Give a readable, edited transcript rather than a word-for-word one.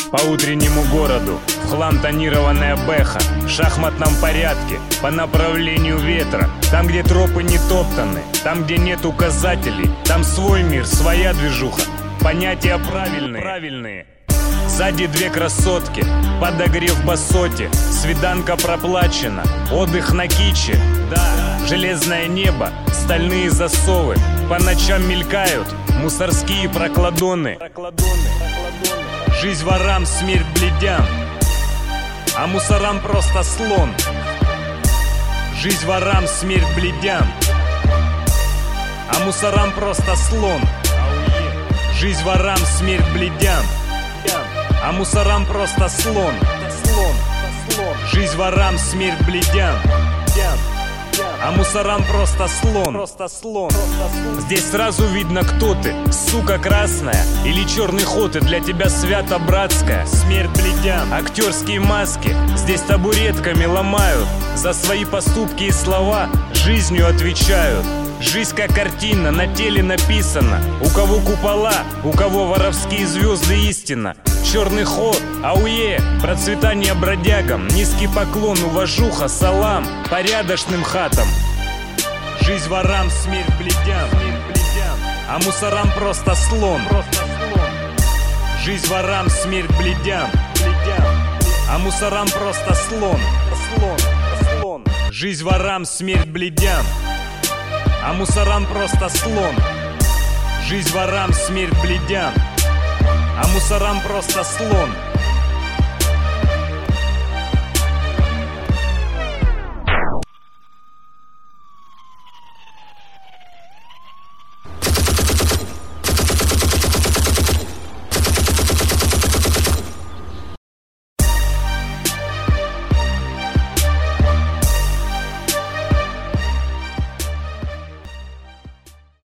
По утреннему городу, в хлам тонированная бэха, в шахматном порядке, по направлению ветра. Там, где тропы не топтаны, там, где нет указателей, там свой мир, своя движуха, понятия правильные. Сзади две красотки, подогрев в басоте, свиданка проплачена, отдых на киче. Да, железное небо, стальные засовы, по ночам мелькают мусорские прокладоны. Жизнь ворам, смерть бледям, а мусорам просто слон. Жизнь ворам, смерть бледям, а мусорам просто слон. Жизнь ворам, смерть бледям, а мусорам просто слон. Жизнь ворам, смерть бледям, а мусорам просто слон. Здесь сразу видно, кто ты, сука красная или черный ход, и для тебя свято братская смерть бледям. Актерские маски здесь табуретками ломают, за свои поступки и слова жизнью отвечают. Жизнь как картина, на теле написано, у кого купола, у кого воровские звезды истина. Черный ход, ауе, процветание бродягам, низкий поклон, уважуха, салам порядочным хатам. Жизнь ворам, смерть бледям, а мусорам просто слон. Жизнь ворам, смерть бледям, а мусорам просто слон. Жизнь ворам, смерть бледям, а мусорам просто слон. Жизнь ворам, смерть бледям, а мусорам просто слон.